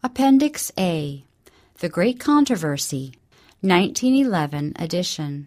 Appendix A, The Great Controversy, 1911 edition.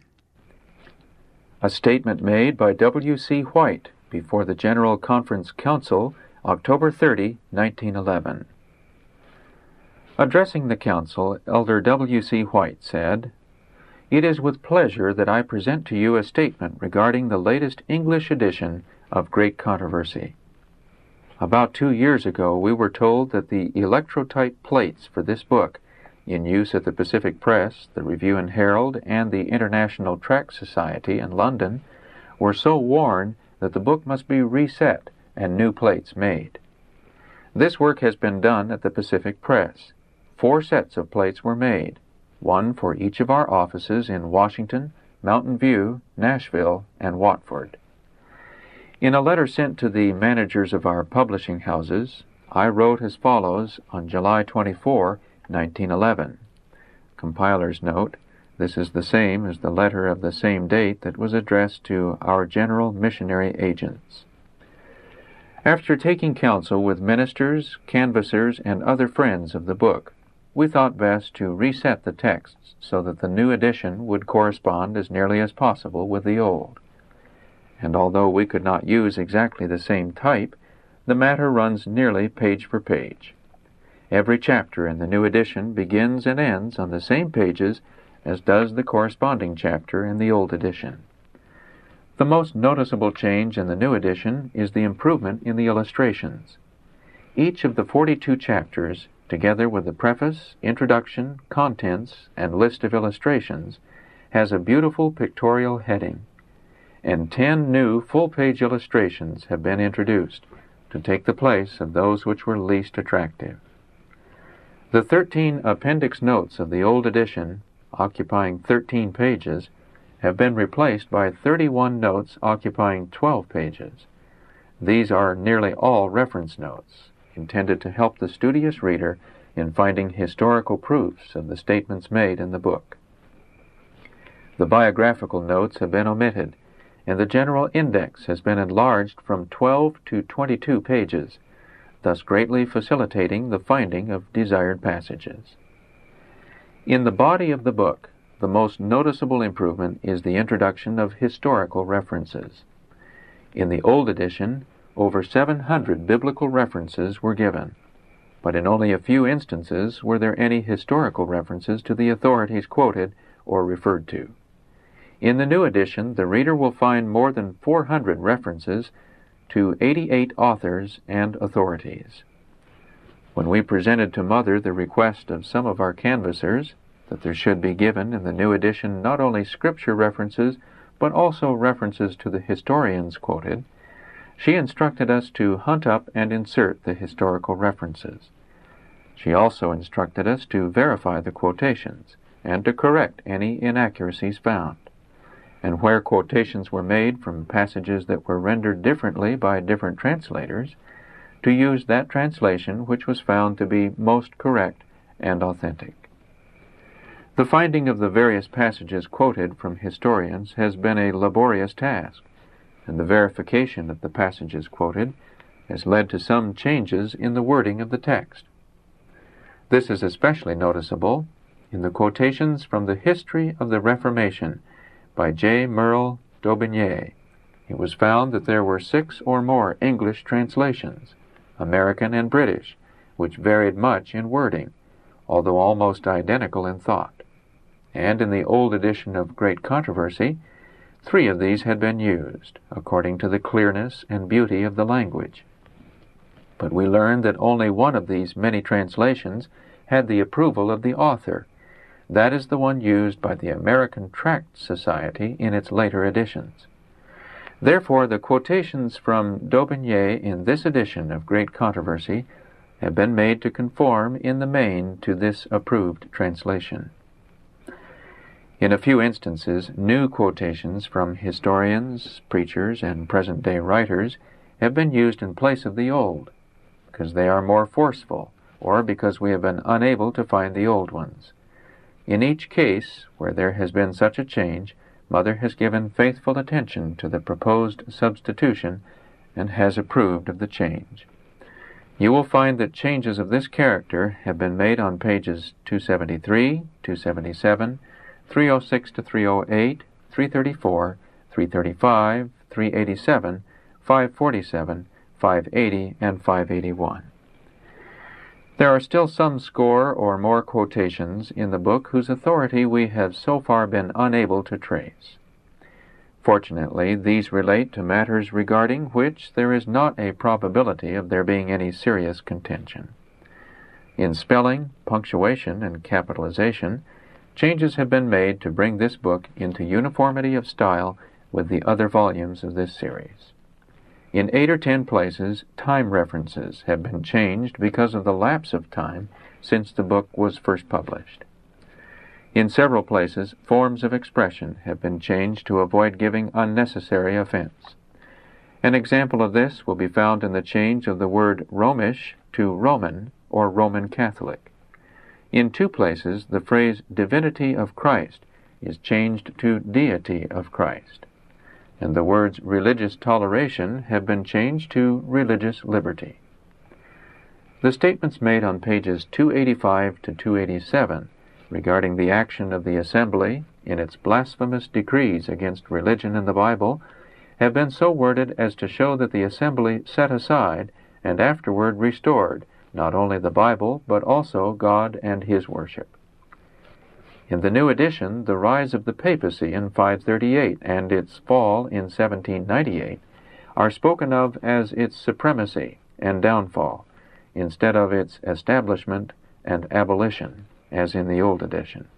A statement made by W.C. White before the General Conference Council, October 30, 1911. Addressing the Council, Elder W.C. White said, "It is with pleasure that I present to you a statement regarding the latest English edition of Great Controversy. About 2 years ago, we were told that the electrotype plates for this book, in use at the Pacific Press, the Review and Herald, and the International Tract Society in London, were so worn that the book must be reset and new plates made. This work has been done at the Pacific Press. 4 sets of plates were made, one for each of our offices in Washington, Mountain View, Nashville, and Watford. In a letter sent to the managers of our publishing houses, I wrote as follows on July 24, 1911. Compiler's note, this is the same as the letter of the same date that was addressed to our general missionary agents. After taking counsel with ministers, canvassers, and other friends of the book, we thought best to reset the texts so that the new edition would correspond as nearly as possible with the old. And although we could not use exactly the same type, the matter runs nearly page for page. Every chapter in the new edition begins and ends on the same pages as does the corresponding chapter in the old edition. The most noticeable change in the new edition is the improvement in the illustrations. Each of the 42 chapters, together with the preface, introduction, contents, and list of illustrations, has a beautiful pictorial heading, and 10 new full-page illustrations have been introduced to take the place of those which were least attractive. The 13 appendix notes of the old edition, occupying 13 pages, have been replaced by 31 notes occupying 12 pages. These are nearly all reference notes, intended to help the studious reader in finding historical proofs of the statements made in the book. The biographical notes have been omitted, and the general index has been enlarged from 12 to 22 pages, thus greatly facilitating the finding of desired passages. In the body of the book, the most noticeable improvement is the introduction of historical references. In the old edition, over 700 biblical references were given, but in only a few instances were there any historical references to the authorities quoted or referred to. In the new edition, the reader will find more than 400 references to 88 authors and authorities. When we presented to Mother the request of some of our canvassers that there should be given in the new edition not only scripture references, but also references to the historians quoted, she instructed us to hunt up and insert the historical references. She also instructed us to verify the quotations and to correct any inaccuracies found. And where quotations were made from passages that were rendered differently by different translators, to use that translation which was found to be most correct and authentic. The finding of the various passages quoted from historians has been a laborious task, and the verification of the passages quoted has led to some changes in the wording of the text. This is especially noticeable in the quotations from the History of the Reformation by J. Merle Daubigny. It was found that there were 6 or more English translations, American and British, which varied much in wording, although almost identical in thought. And in the old edition of Great Controversy, 3 of these had been used, according to the clearness and beauty of the language. But we learned that only one of these many translations had the approval of the author. That is the one used by the American Tract Society in its later editions. Therefore, the quotations from Daubigny in this edition of Great Controversy have been made to conform in the main to this approved translation. In a few instances, new quotations from historians, preachers, and present-day writers have been used in place of the old, because they are more forceful, or because we have been unable to find the old ones. In each case where there has been such a change, Mother has given faithful attention to the proposed substitution and has approved of the change. You will find that changes of this character have been made on pages 273, 277, 306 to 308, 334, 335, 387, 547, 580, and 581. There are still some score or more quotations in the book whose authority we have so far been unable to trace. Fortunately, these relate to matters regarding which there is not a probability of there being any serious contention. In spelling, punctuation, and capitalization, changes have been made to bring this book into uniformity of style with the other volumes of this series. In 8 or 10 places, time references have been changed because of the lapse of time since the book was first published. In several places, forms of expression have been changed to avoid giving unnecessary offense. An example of this will be found in the change of the word Romish to Roman or Roman Catholic. In 2 places, the phrase divinity of Christ is changed to deity of Christ, and the words religious toleration have been changed to religious liberty. The statements made on pages 285 to 287 regarding the action of the Assembly in its blasphemous decrees against religion and the Bible have been so worded as to show that the Assembly set aside and afterward restored not only the Bible but also God and His worship. In the new edition, the rise of the papacy in 538 and its fall in 1798 are spoken of as its supremacy and downfall, instead of its establishment and abolition, as in the old edition.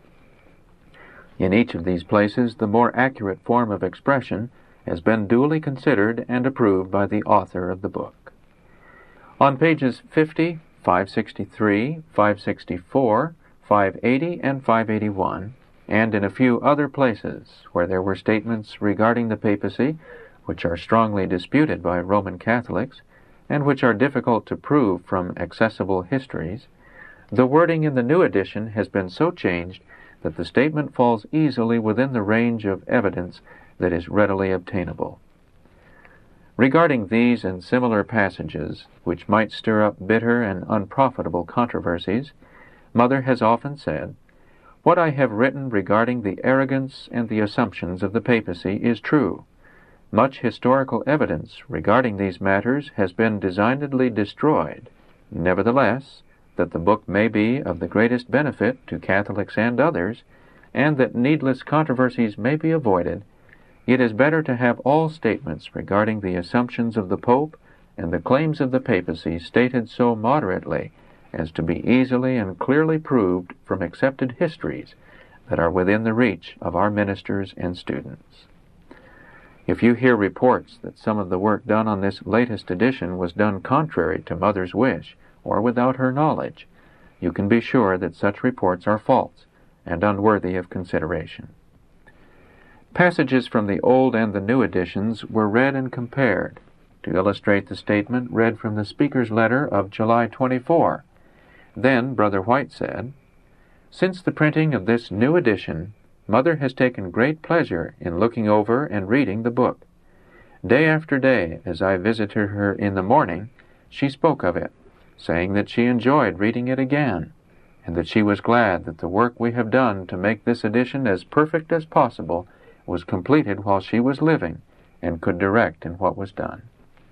In each of these places, the more accurate form of expression has been duly considered and approved by the author of the book. On pages 50, 563, 564, 580, and 581, and in a few other places where there were statements regarding the papacy which are strongly disputed by Roman Catholics and which are difficult to prove from accessible histories, the wording in the new edition has been so changed that the statement falls easily within the range of evidence that is readily obtainable. Regarding these and similar passages, which might stir up bitter and unprofitable controversies, Mother has often said, "What I have written regarding the arrogance and the assumptions of the papacy is true. Much historical evidence regarding these matters has been designedly destroyed. Nevertheless, that the book may be of the greatest benefit to Catholics and others, and that needless controversies may be avoided, it is better to have all statements regarding the assumptions of the Pope and the claims of the papacy stated so moderately as to be easily and clearly proved from accepted histories that are within the reach of our ministers and students. If you hear reports that some of the work done on this latest edition was done contrary to Mother's wish, or without her knowledge, you can be sure that such reports are false and unworthy of consideration." Passages from the Old and the New editions were read and compared to illustrate the statement read from the Speaker's letter of July 24. Then Brother White said, "Since the printing of this new edition, Mother has taken great pleasure in looking over and reading the book. Day after day, as I visited her in the morning, she spoke of it, saying that she enjoyed reading it again, and that she was glad that the work we have done to make this edition as perfect as possible was completed while she was living and could direct in what was done."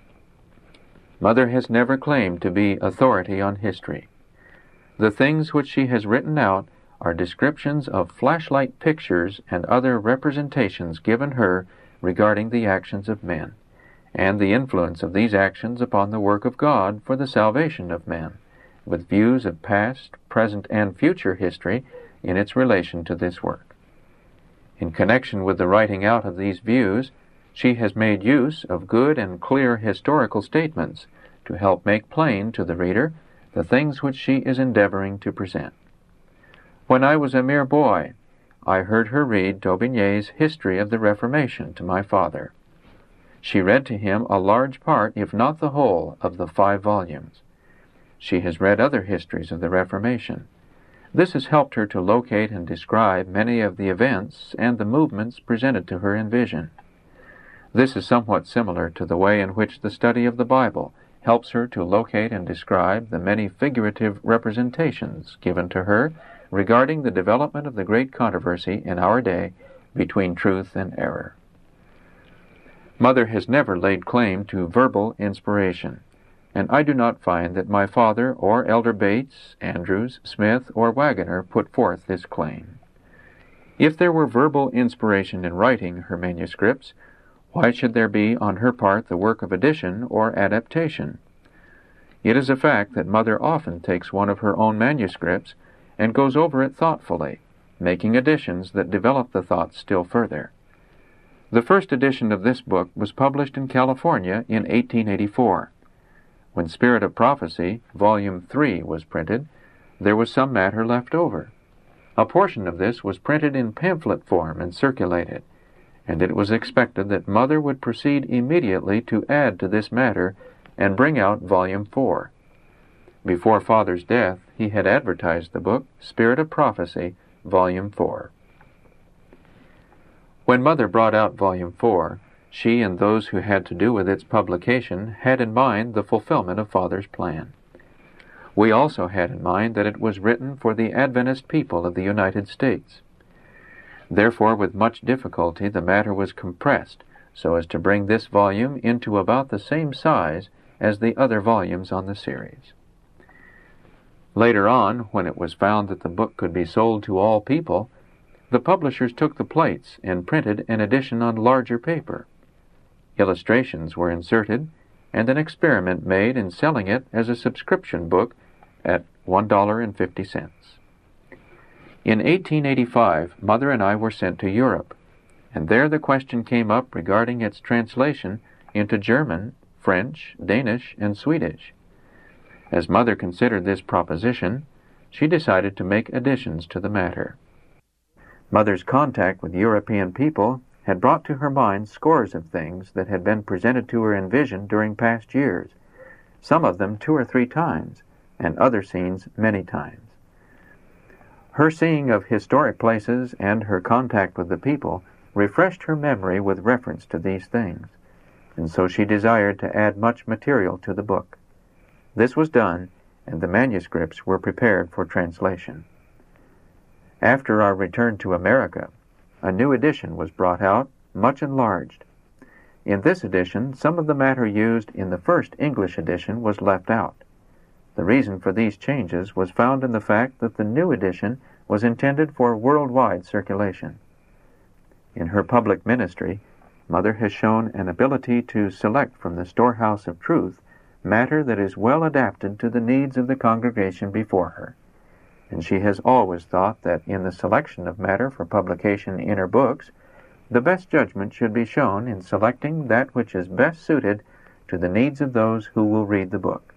Mother has never claimed to be authority on history. The things which she has written out are descriptions of flashlight pictures and other representations given her regarding the actions of men, and the influence of these actions upon the work of God for the salvation of men, with views of past, present, and future history in its relation to this work. In connection with the writing out of these views, she has made use of good and clear historical statements to help make plain to the reader the things which she is endeavoring to present. When I was a mere boy, I heard her read D'Aubigné's History of the Reformation to my father. She read to him a large part, if not the whole, of the 5 volumes. She has read other histories of the Reformation. This has helped her to locate and describe many of the events and the movements presented to her in vision. This is somewhat similar to the way in which the study of the Bible helps her to locate and describe the many figurative representations given to her regarding the development of the great controversy in our day between truth and error. Mother has never laid claim to verbal inspiration, and I do not find that my father or Elder Bates, Andrews, Smith, or Wagoner put forth this claim. If there were verbal inspiration in writing her manuscripts, why should there be on her part the work of addition or adaptation? It is a fact that Mother often takes one of her own manuscripts and goes over it thoughtfully, making additions that develop the thoughts still further. The first edition of this book was published in California in 1884. When Spirit of Prophecy, Volume 3, was printed, there was some matter left over. A portion of this was printed in pamphlet form and circulated, and it was expected that Mother would proceed immediately to add to this matter and bring out Volume 4. Before Father's death, he had advertised the book, Spirit of Prophecy, Volume 4. When Mother brought out Volume 4, she and those who had to do with its publication had in mind the fulfillment of Father's plan. We also had in mind that it was written for the Adventist people of the United States. Therefore, with much difficulty, the matter was compressed so as to bring this volume into about the same size as the other volumes on the series. Later on, when it was found that the book could be sold to all people, the publishers took the plates and printed an edition on larger paper. Illustrations were inserted, and an experiment made in selling it as a subscription book at $1.50. In 1885, Mother and I were sent to Europe, and there the question came up regarding its translation into German, French, Danish, and Swedish. As Mother considered this proposition, she decided to make additions to the matter. Mother's contact with European people had brought to her mind scores of things that had been presented to her in vision during past years, some of them 2 or 3 times, and other scenes many times. Her seeing of historic places and her contact with the people refreshed her memory with reference to these things, and so she desired to add much material to the book. This was done, and the manuscripts were prepared for translation. After our return to America, a new edition was brought out, much enlarged. In this edition, some of the matter used in the first English edition was left out. The reason for these changes was found in the fact that the new edition was intended for worldwide circulation. In her public ministry, Mother has shown an ability to select from the storehouse of truth matter that is well adapted to the needs of the congregation before her, and she has always thought that in the selection of matter for publication in her books, the best judgment should be shown in selecting that which is best suited to the needs of those who will read the book.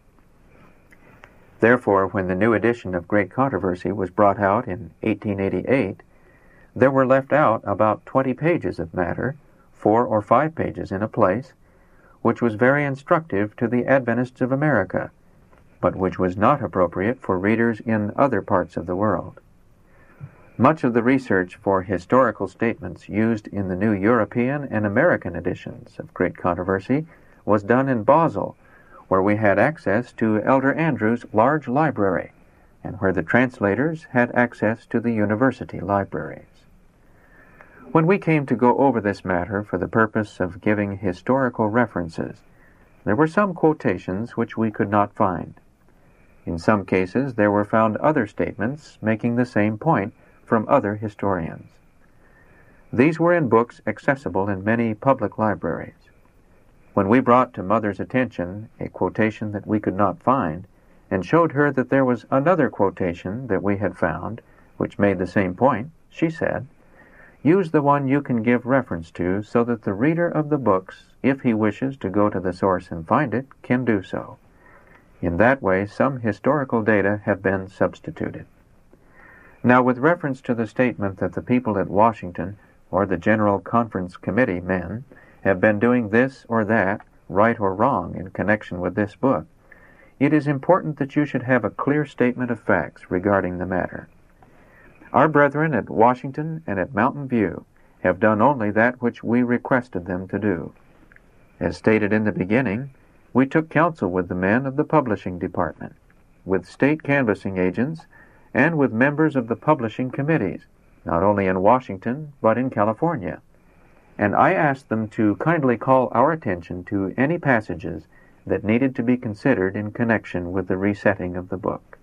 Therefore, when the new edition of Great Controversy was brought out in 1888, there were left out about 20 pages of matter, 4 or 5 pages in a place, which was very instructive to the Adventists of America, but which was not appropriate for readers in other parts of the world. Much of the research for historical statements used in the new European and American editions of Great Controversy was done in Basel, where we had access to Elder Andrews' large library, and where the translators had access to the university libraries. When we came to go over this matter for the purpose of giving historical references, there were some quotations which we could not find. In some cases, there were found other statements making the same point from other historians. These were in books accessible in many public libraries. When we brought to Mother's attention a quotation that we could not find, and showed her that there was another quotation that we had found, which made the same point, she said, "Use the one you can give reference to so that the reader of the books, if he wishes to go to the source and find it, can do so." In that way, some historical data have been substituted. Now, with reference to the statement that the people at Washington, or the General Conference Committee men, have been doing this or that, right or wrong, in connection with this book, it is important that you should have a clear statement of facts regarding the matter. Our brethren at Washington and at Mountain View have done only that which we requested them to do. As stated in the beginning, We took counsel with the men of the publishing department, with state canvassing agents, and with members of the publishing committees, not only in Washington, but in California. And I asked them to kindly call our attention to any passages that needed to be considered in connection with the resetting of the book.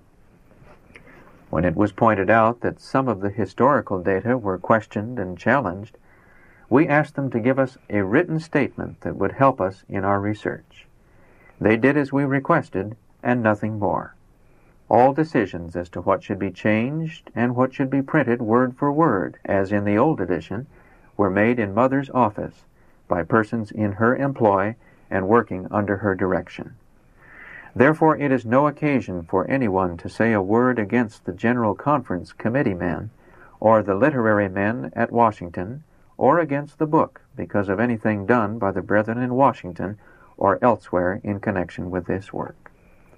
When it was pointed out that some of the historical data were questioned and challenged, we asked them to give us a written statement that would help us in our research. They did as we requested, and nothing more. All decisions as to what should be changed and what should be printed word for word, as in the old edition, were made in Mother's office by persons in her employ and working under her direction. Therefore, it is no occasion for anyone to say a word against the General Conference committee men, or the literary men at Washington, or against the book because of anything done by the brethren in Washington or elsewhere in connection with this work.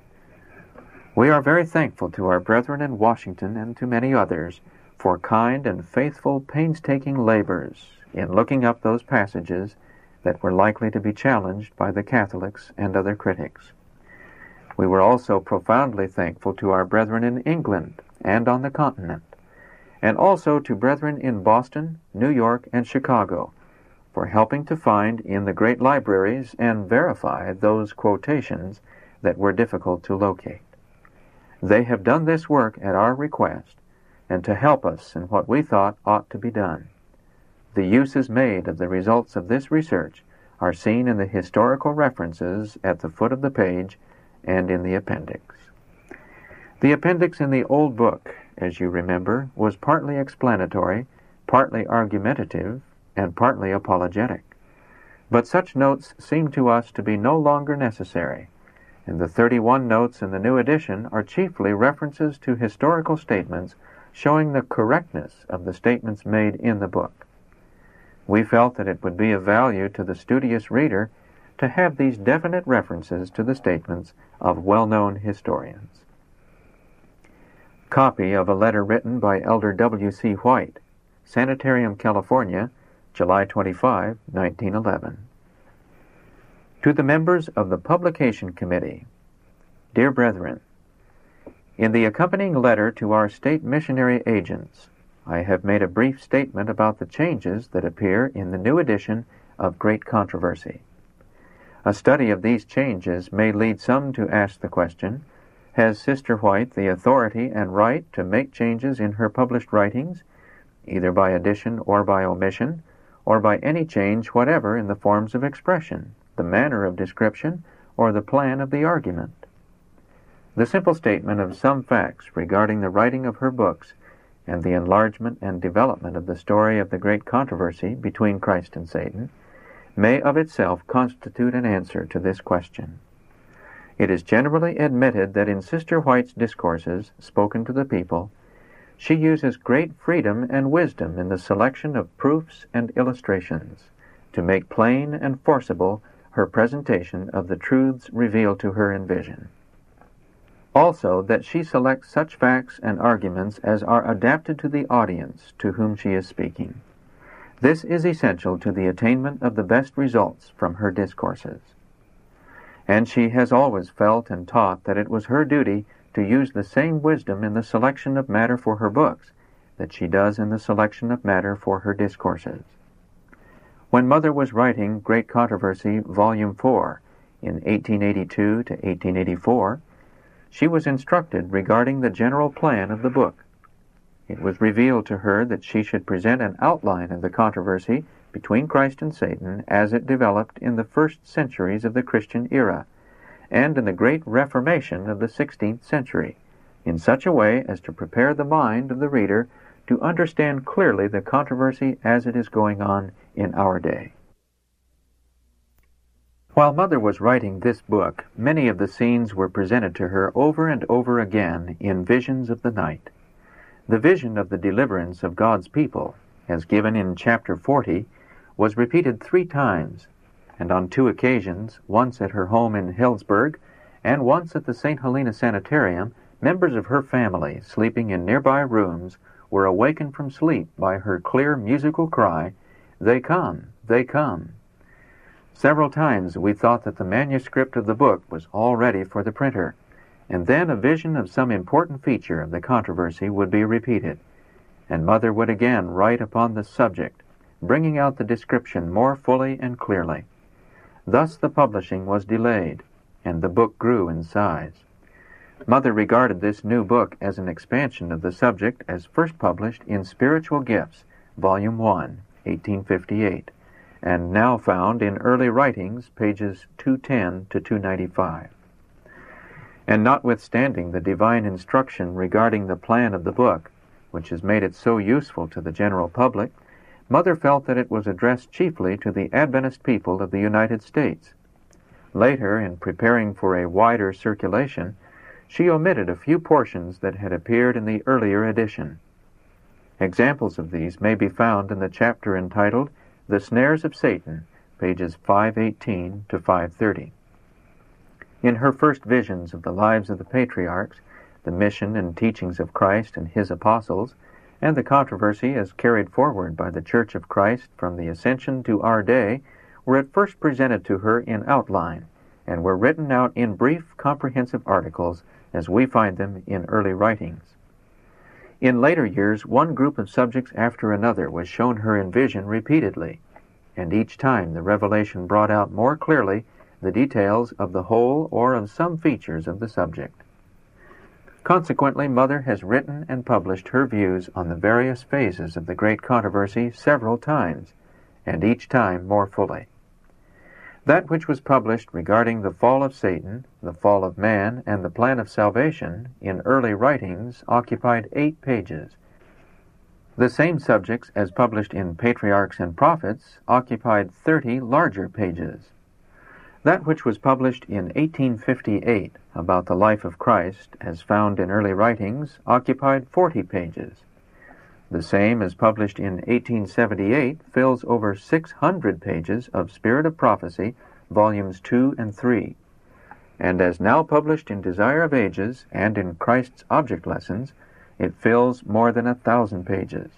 We are very thankful to our brethren in Washington and to many others for kind and faithful, painstaking labors in looking up those passages that were likely to be challenged by the Catholics and other critics. We were also profoundly thankful to our brethren in England and on the continent, and also to brethren in Boston, New York, and Chicago for helping to find in the great libraries and verify those quotations that were difficult to locate. They have done this work at our request and to help us in what we thought ought to be done. The uses made of the results of this research are seen in the historical references at the foot of the page and in the appendix. The appendix in the old book, as you remember, was partly explanatory, partly argumentative, and partly apologetic. But such notes seem to us to be no longer necessary, and the 31 notes in the new edition are chiefly references to historical statements showing the correctness of the statements made in the book. We felt that it would be of value to the studious reader to have these definite references to the statements of well-known historians. Copy of a letter written by Elder W.C. White, Sanitarium, California, July 25, 1911. To the members of the Publication Committee, Dear Brethren, in the accompanying letter to our state missionary agents, I have made a brief statement about the changes that appear in the new edition of Great Controversy. A study of these changes may lead some to ask the question, has Sister White the authority and right to make changes in her published writings, either by addition or by omission, or by any change whatever in the forms of expression, the manner of description, or the plan of the argument? The simple statement of some facts regarding the writing of her books and the enlargement and development of the story of the great controversy between Christ and Satan may of itself constitute an answer to this question. It is generally admitted that in Sister White's discourses, spoken to the people, she uses great freedom and wisdom in the selection of proofs and illustrations to make plain and forcible her presentation of the truths revealed to her in vision. Also, that she selects such facts and arguments as are adapted to the audience to whom she is speaking. This is essential to the attainment of the best results from her discourses. And she has always felt and taught that it was her duty to use the same wisdom in the selection of matter for her books that she does in the selection of matter for her discourses. When Mother was writing Great Controversy, Volume 4, in 1882 to 1884, she was instructed regarding the general plan of the book. It was revealed to her that she should present an outline of the controversy between Christ and Satan as it developed in the first centuries of the Christian era and in the great Reformation of the 16th century, in such a way as to prepare the mind of the reader to understand clearly the controversy as it is going on in our day. While Mother was writing this book, many of the scenes were presented to her over and over again in visions of the night. The vision of the deliverance of God's people, as given in chapter 40, was repeated 3 times, and on 2 occasions, once at her home in Hillsburg, and once at the St. Helena Sanitarium, members of her family, sleeping in nearby rooms, were awakened from sleep by her clear musical cry, "They come, they come." Several times we thought that the manuscript of the book was all ready for the printer, and then a vision of some important feature of the controversy would be repeated, and Mother would again write upon the subject, bringing out the description more fully and clearly. Thus the publishing was delayed, and the book grew in size. Mother regarded this new book as an expansion of the subject as first published in Spiritual Gifts, Volume 1, 1858, and now found in Early Writings, pages 210 to 295. And notwithstanding the divine instruction regarding the plan of the book, which has made it so useful to the general public, Mother felt that it was addressed chiefly to the Adventist people of the United States. Later, in preparing for a wider circulation, she omitted a few portions that had appeared in the earlier edition. Examples of these may be found in the chapter entitled The Snares of Satan, pages 518 to 530. In her first visions of the lives of the patriarchs, the mission and teachings of Christ and his apostles, and the controversy as carried forward by the Church of Christ from the Ascension to our day, were at first presented to her in outline, and were written out in brief, comprehensive articles as we find them in early writings. In later years, one group of subjects after another was shown her in vision repeatedly, and each time the revelation brought out more clearly the details of the whole or of some features of the subject. Consequently, Mother has written and published her views on the various phases of the great controversy several times, and each time more fully. That which was published regarding the fall of Satan, the fall of man, and the plan of salvation in early writings occupied 8 pages. The same subjects as published in Patriarchs and Prophets occupied 30 larger pages. That which was published in 1858 about the life of Christ, as found in early writings, occupied 40 pages. The same as published in 1878 fills over 600 pages of Spirit of Prophecy, volumes 2 and 3. And as now published in Desire of Ages and in Christ's Object Lessons, it fills more than 1,000 pages.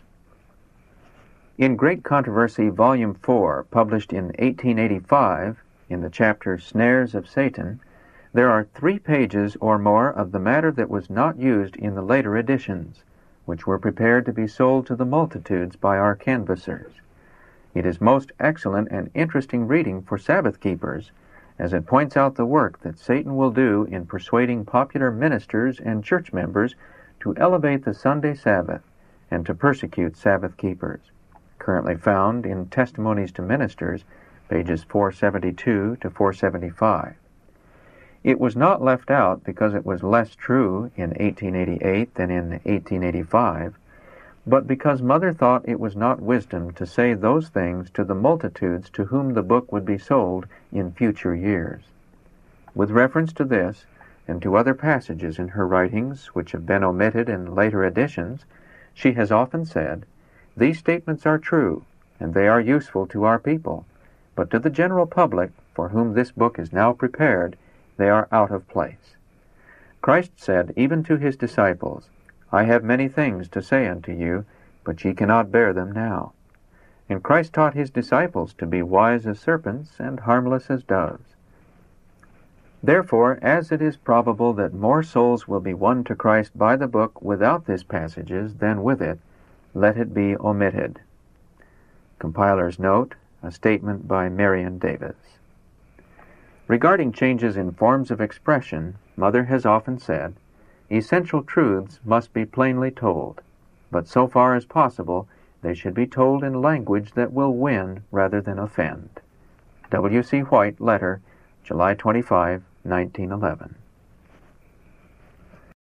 In Great Controversy, Volume 4, published in 1885, in the chapter Snares of Satan, there are 3 pages or more of the matter that was not used in the later editions, which were prepared to be sold to the multitudes by our canvassers. It is most excellent and interesting reading for Sabbath keepers, as it points out the work that Satan will do in persuading popular ministers and church members to elevate the Sunday Sabbath and to persecute Sabbath keepers, currently found in Testimonies to Ministers, pages 472 to 475. It was not left out because it was less true in 1888 than in 1885, but because Mother thought it was not wisdom to say those things to the multitudes to whom the book would be sold in future years. With reference to this, and to other passages in her writings which have been omitted in later editions, she has often said, "These statements are true, and they are useful to our people, but to the general public, for whom this book is now prepared, they are out of place." Christ said even to his disciples, "I have many things to say unto you, but ye cannot bear them now." And Christ taught his disciples to be wise as serpents and harmless as doves. Therefore, as it is probable that more souls will be won to Christ by the book without these passages than with it, let it be omitted. Compiler's note, a statement by Marion Davis. Regarding changes in forms of expression, Mother has often said, essential truths must be plainly told, but so far as possible, they should be told in language that will win rather than offend. W.C. White, letter, July 25, 1911.